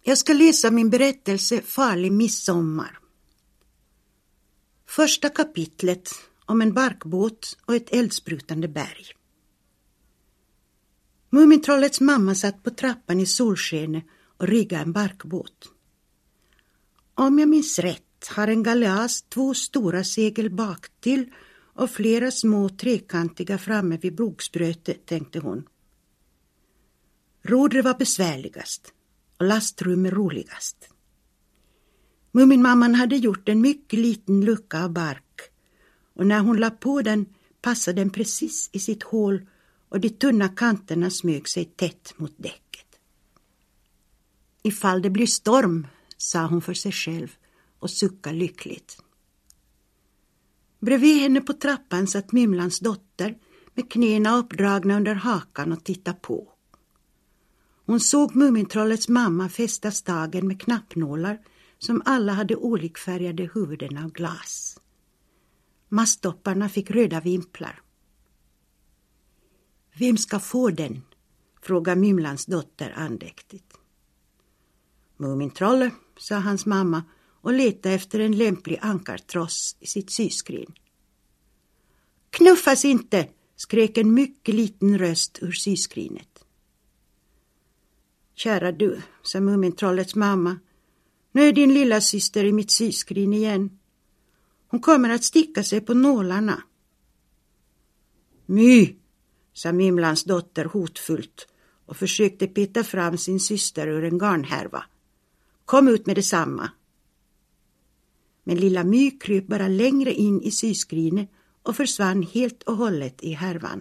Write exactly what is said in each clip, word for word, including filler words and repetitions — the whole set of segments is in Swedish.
Jag ska läsa min berättelse Farlig midsommar. Första kapitlet om en barkbåt och ett eldsprutande berg. Mumintrollets mamma satt på trappan i solskenet och riggade en barkbåt. Om jag minns rätt har en galeas två stora segel bak till och flera små trekantiga framme vid bogsprötet, tänkte hon. Rodret var besvärligast och lastrummet roligast. Muminmamman hade gjort en mycket liten lucka av bark och när hon la på den passade den precis i sitt hål och de tunna kanterna smög sig tätt mot däcket. Ifall det blir storm, sa hon för sig själv och suckade lyckligt. Bredvid henne på trappan satt Mymlans dotter med knäna uppdragna under hakan och tittade på. Hon såg Mumintrollets mamma fästa stagen med knappnålar som alla hade olikfärgade huvuden av glas. Masttopparna fick röda vimplar. Vem ska få den? Frågade Mymlans dotter andäktigt. Mumintrolle, sa hans mamma och letade efter en lämplig ankartross i sitt syskrin. Knuffas inte, skrek en mycket liten röst ur syskrinet. Kära du, sa Mumintrollets mamma, nu är din lilla syster i mitt syskrin igen. Hon kommer att sticka sig på nålarna. My, sa Mymlans dotter hotfullt och försökte peta fram sin syster ur en garnhärva. Kom ut med detsamma. Men lilla My kryp bara längre in i syskrinet och försvann helt och hållet i härvan.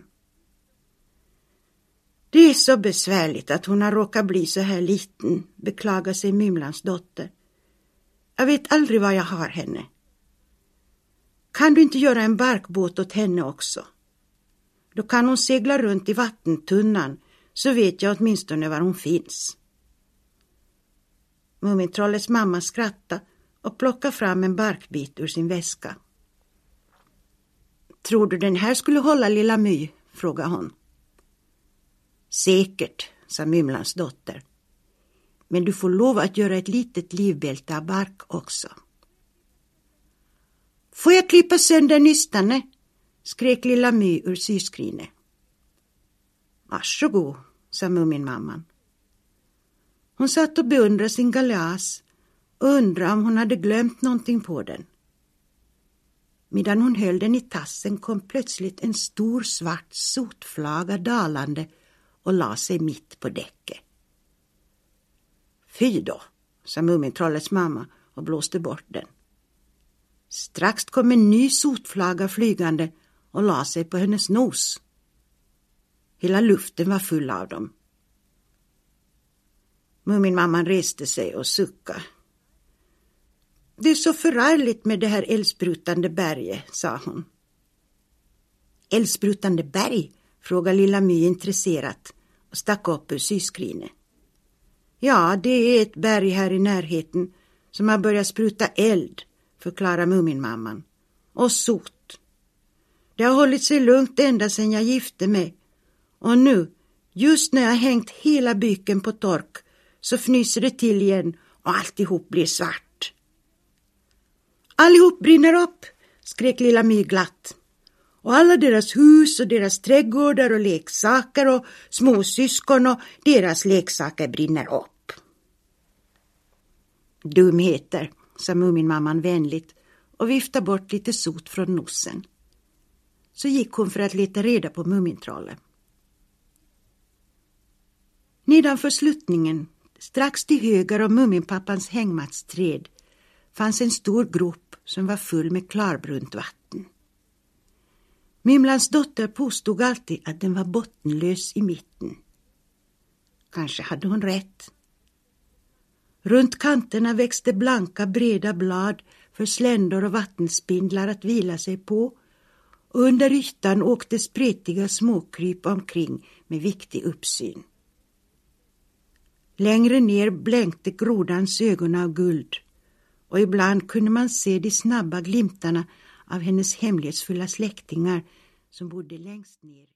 Det är så besvärligt att hon har råkat bli så här liten, beklagar sig Mymlans dotter. Jag vet aldrig var jag har henne. Kan du inte göra en barkbåt åt henne också? Då kan hon segla runt i vattentunnan, så vet jag åtminstone var hon finns. Mumintrollets mamma skrattade och plockade fram en barkbit ur sin väska. Tror du den här skulle hålla lilla My? Frågade hon. Säkert, sa Mymlans dotter. Men du får lov att göra ett litet livbälte av bark också. Får jag klippa sönder nystane? Skrek lilla My ur syskrinet. Varsågod, sa Muminmamman. Hon satt och beundrade sin galeas och undrade om hon hade glömt någonting på den. Medan hon höll den i tassen kom plötsligt en stor svart sotflaga dalande och la sig mitt på däcket. Fy då, sa Mumintrollets mamma och blåste bort den. Strax kom en ny sotflaga flygande och la sig på hennes nos. Hela luften var full av dem. Muminmamman reste sig och suckade. Det är så förargligt med det här eldsprutande berget, sa hon. Eldsprutande berg? Frågade lilla My intresserat och stack upp ur syskrinet. Ja, det är ett berg här i närheten som har börjat spruta eld, förklarar Muminmamman. Och sot. Det har hållit sig lugnt ända sedan jag gifte mig. Och nu, just när jag hängt hela byken på tork, så fnyser det till igen och alltihop blir svart. Allihop brinner upp, skrek lilla My glatt. Och alla deras hus och deras trädgårdar och leksaker och småsyskon och deras leksaker brinner upp. Dumheter, sa Muminmamman vänligt och viftade bort lite sot från nossen. Så gick hon för att leta reda på Mumintrollen. Nedanför sluttningen, strax till höger om Muminpappans hängmattsträd, fanns en stor grop som var full med klarbrunt vatten. Mymlans dotter påstod alltid att den var bottenlös i mitten. Kanske hade hon rätt. Runt kanterna växte blanka breda blad för sländor och vattenspindlar att vila sig på, och under ytan åkte spretiga småkryp omkring med viktig uppsyn. Längre ner blänkte grodans ögon av guld, och ibland kunde man se de snabba glimtarna av hennes hemlighetsfulla släktingar som bodde längst ner.